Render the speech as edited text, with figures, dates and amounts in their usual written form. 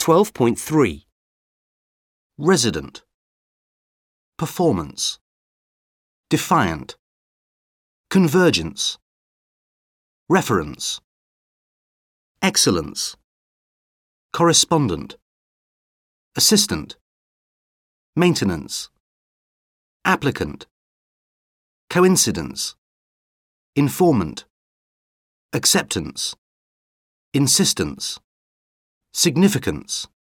12.3 Resident Performance Defiant Convergence Reference Excellence Correspondent Assistant Maintenance Applicant Coincidence Informant Acceptance Insistence Significance